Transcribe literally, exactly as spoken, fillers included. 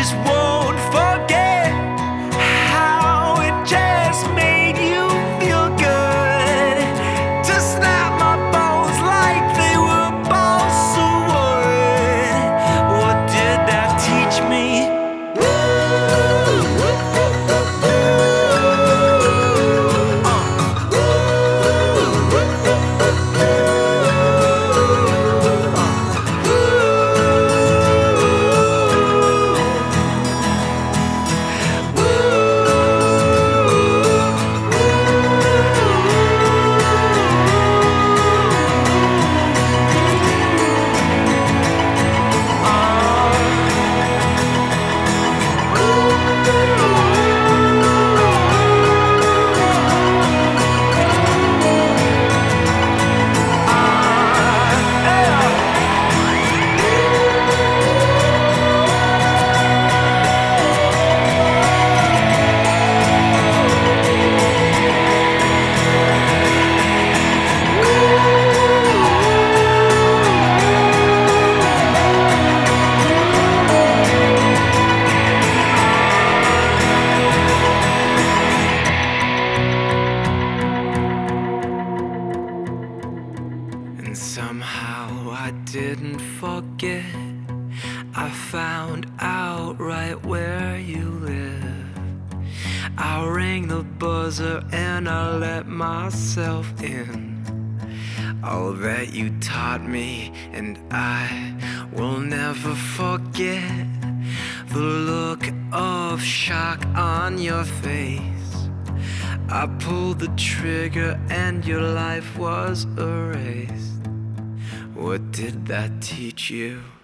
just won't forget how it just made you feel good to snap my bones like they were balsa wood. What did that teach me? And somehow I didn't forget. I found out right where you live. I rang the buzzer and I let myself in. All that you taught me, and I will never forget the look of shock on your face. I pulled the trigger and your life was erased. What did that teach you?